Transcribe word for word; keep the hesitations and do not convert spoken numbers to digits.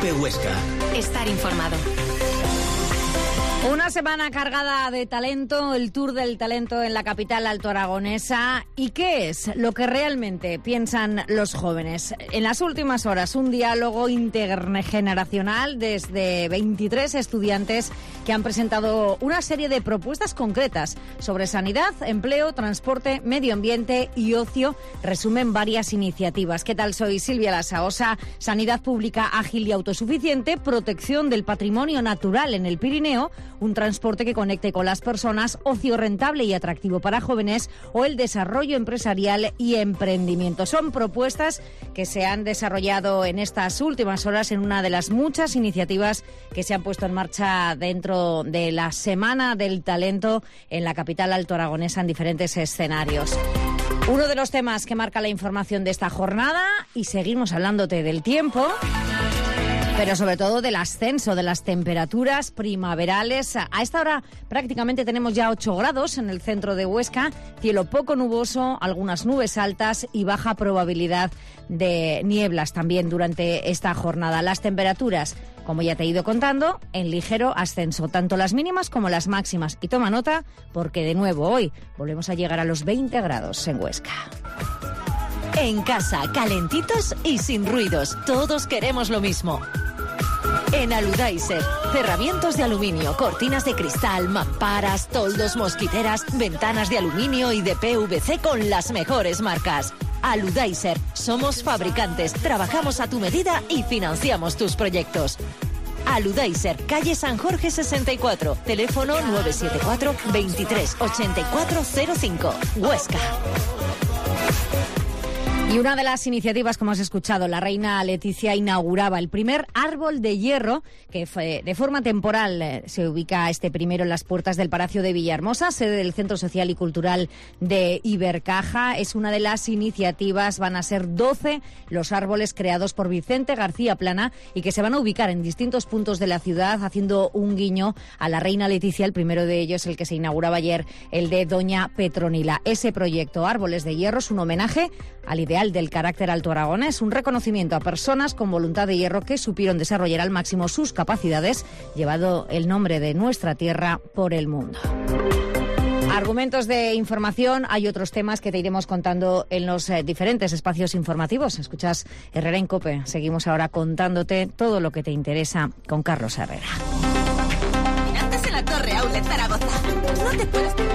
COPE Huesca. Estar informado. Una semana cargada de talento, el Tour del Talento en la capital altoaragonesa. ¿Y qué es lo que realmente piensan los jóvenes? En las últimas horas, un diálogo intergeneracional desde veintitrés estudiantes que han presentado una serie de propuestas concretas sobre sanidad, empleo, transporte, medio ambiente y ocio. Resumen varias iniciativas. ¿Qué tal? Soy Silvia Lasaosa. Sanidad pública ágil y autosuficiente, protección del patrimonio natural en el Pirineo, un transporte que conecte con las personas, ocio rentable y atractivo para jóvenes o el desarrollo empresarial y emprendimiento. Son propuestas que se han desarrollado en estas últimas horas en una de las muchas iniciativas que se han puesto en marcha dentro de la Semana del Talento en la capital altoaragonesa en diferentes escenarios. Uno de los temas que marca la información de esta jornada, y seguimos hablándote del tiempo, pero sobre todo del ascenso de las temperaturas primaverales. A esta hora prácticamente tenemos ya ocho grados en el centro de Huesca, cielo poco nuboso, algunas nubes altas y baja probabilidad de nieblas también durante esta jornada. Las temperaturas, como ya te he ido contando, en ligero ascenso, tanto las mínimas como las máximas. Y toma nota, porque de nuevo hoy volvemos a llegar a los veinte grados en Huesca. En casa, calentitos y sin ruidos. Todos queremos lo mismo. En Aludaiser, cerramientos de aluminio, cortinas de cristal, mamparas, toldos, mosquiteras, ventanas de aluminio y de P V C con las mejores marcas. Aludaiser, somos fabricantes, trabajamos a tu medida y financiamos tus proyectos. Aludaiser, calle San Jorge sesenta y cuatro, teléfono nueve siete cuatro, veintitrés ochenta y cuatro cero cinco, Huesca. Y una de las iniciativas, como has escuchado, la reina Leticia inauguraba el primer árbol de hierro que fue, de forma temporal eh, se ubica este primero en las puertas del Palacio de Villahermosa, sede del Centro Social y Cultural de Ibercaja. Es una de las iniciativas, van a ser doce los árboles creados por Vicente García Plana y que se van a ubicar en distintos puntos de la ciudad, haciendo un guiño a la reina Leticia. El primero de ellos, el que se inauguraba ayer, el de Doña Petronila. Ese proyecto Árboles de Hierro es un homenaje al ideal del carácter altoaragonés, un reconocimiento a personas con voluntad de hierro que supieron desarrollar al máximo sus capacidades, llevado el nombre de nuestra tierra por el mundo. Argumentos de información, hay otros temas que te iremos contando en los eh, diferentes espacios informativos. Escuchas Herrera en COPE. Seguimos ahora contándote todo lo que te interesa con Carlos Herrera. Antes en la Torre Outlet Zaragoza. No te puedes